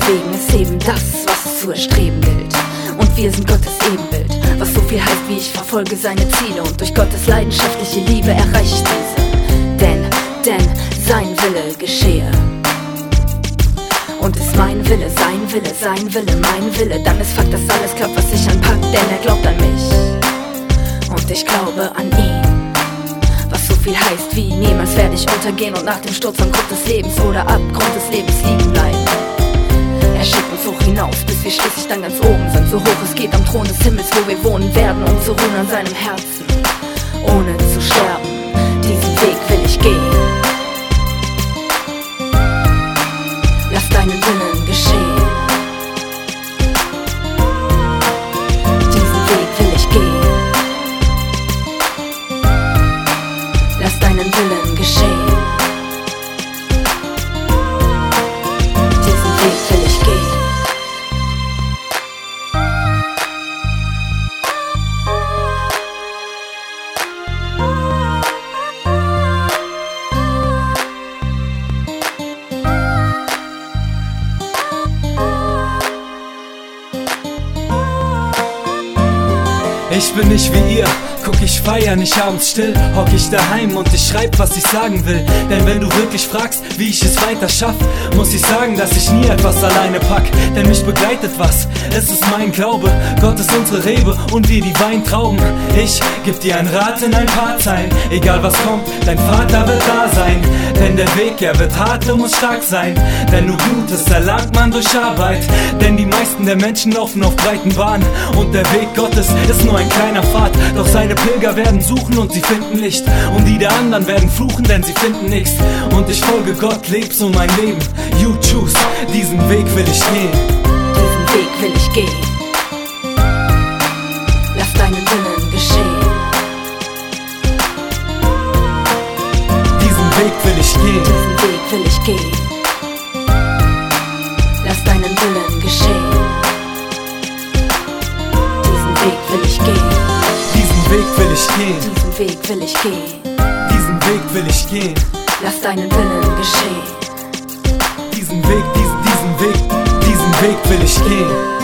bewegen ist eben das, was es zu erstreben gilt. Und wir sind Gottes Ebenbild, was so viel heißt wie ich verfolge seine Ziele. Und durch Gottes leidenschaftliche Liebe erreiche ich diese. Denn sein Wille geschehe. Und ist mein Wille, sein Wille, mein Wille, dann ist Fakt, dass alles klappt, was ich anpackt, denn er glaubt an mich. Und ich glaube an ihn. Was so viel heißt wie niemals werde ich untergehen und nach dem Sturz am Grund des Lebens oder Abgrund des Lebens liegen bleiben. Er schickt uns hoch hinaus, bis wir schließlich dann ganz oben sind, so hoch es geht am Thron des Himmels, wo wir wohnen werden, um zu ruhen an seinem Herzen, ohne zu sterben. Diesen Weg will ich gehen. Lass deinen Willen geschehen. Diesen Weg will ich gehen. Lass deinen Willen geschehen. Diesen Weg will ich gehen. Ich bin nicht wie ihr, guck ich feier nicht abends still, hock ich daheim und ich schreib, was ich sagen will. Denn wenn du wirklich fragst, wie ich es weiter schaff, muss ich sagen, dass ich nie etwas alleine pack. Denn mich begleitet was, es ist mein Glaube, Gott ist unsere Rebe und wir die Weintrauben. Ich geb dir ein Rat in ein paar Zeilen, egal was kommt, dein Vater wird da sein. Denn der Weg, er wird hart, er muss stark sein. Denn nur Gutes erlangt man durch Arbeit. Denn die meisten der Menschen laufen auf breiten Bahnen und der Weg Gottes ist nur ein kleiner Pfad. Doch seine Pilger werden suchen und sie finden Licht. Und die der anderen werden fluchen, denn sie finden nichts. Und ich folge Gott, leb so mein Leben. You choose, diesen Weg will ich gehen. Diesen Weg will ich gehen. Lass deinen Willen geschehen. Diesen Weg will ich gehen. Diesen Weg will ich gehen. Lass deinen Willen geschehen. Diesen Weg will ich gehen. Diesen Weg will ich gehen. Diesen Weg will ich gehen. Diesen Weg will ich gehen. Lass deinen Willen geschehen. Diesen Weg will ich gehen.